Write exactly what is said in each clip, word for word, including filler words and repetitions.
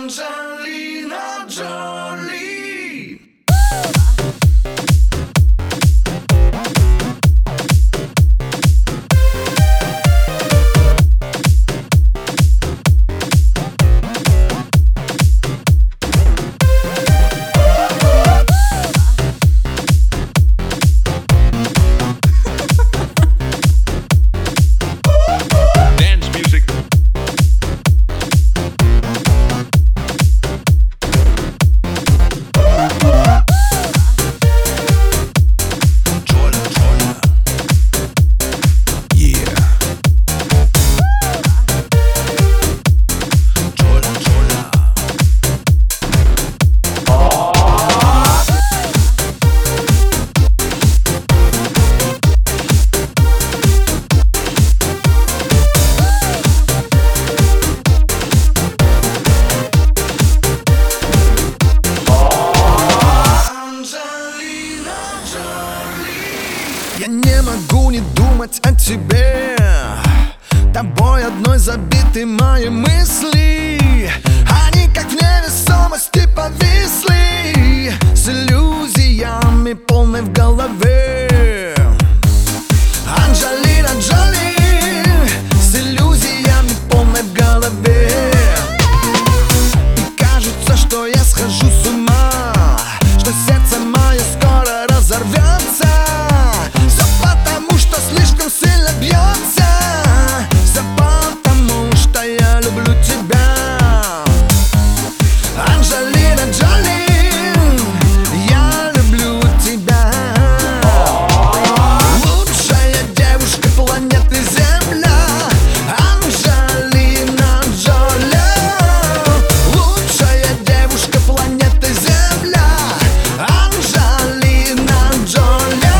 Анджелина Джоли. Я не могу не думать о тебе. Тобой одной забиты мои мысли. Они как в невесомости повисли, с иллюзиями полной в голове. Анджелина Джоли, с иллюзиями полной в голове. И кажется, что я схожу с ума, что сердце мое скоро разорвется. Все потому, что слишком сильно бьется. Все потому, что я люблю тебя. Анджелина Джоли, я люблю тебя. Лучшая девушка планеты Земля. Анджелина Джоли, лучшая девушка планеты Земля. Анджелина Джоли.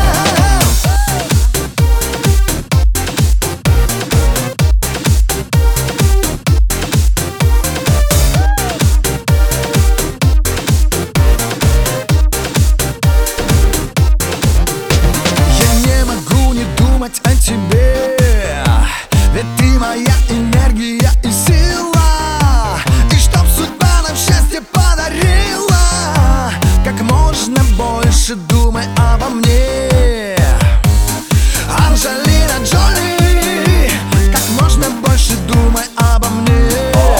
О тебе, ведь ты моя энергия и сила. И чтоб судьба нам счастье подарила, как можно больше думай обо мне. Анджелина Джоли, как можно больше думай обо мне.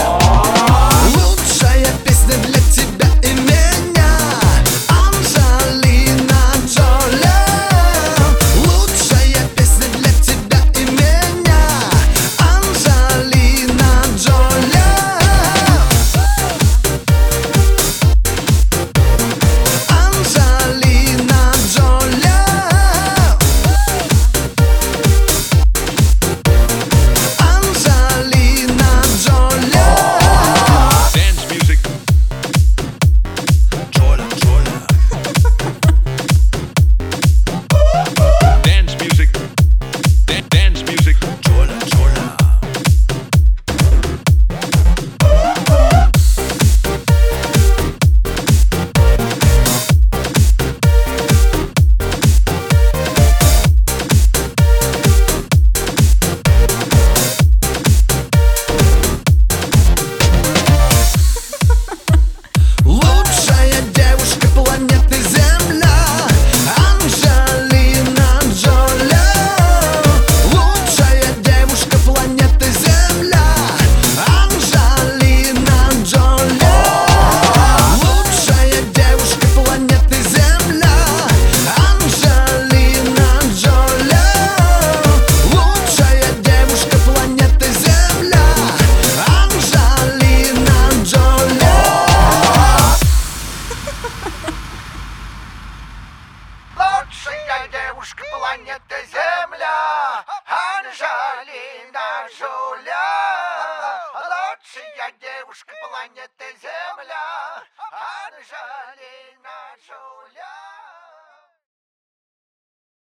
Лучшая песня для тебя и меня. Анджелина Джоли, лучшая песня для тебя и меня. Анджелина Джоли. Анджелина Джоли. Анджелина Джоли. Dance music. Джоли, Джоли. Dance music. Dan- Dance music. Джоли, Джоли. Лучшая девушка планеты Земля. Анджелина Джоли, лучшая девушка планеты Земля. Анджелина Джоли, лучшая девушка планеты Земля. Анджелина Джоли, лучшая девушка планеты Земля. Анджелина Джоли. Лучшая девушка планеты Земля. Анджелина Джоли. Лучшая девушка планеты Земля. Анджелина Джоли.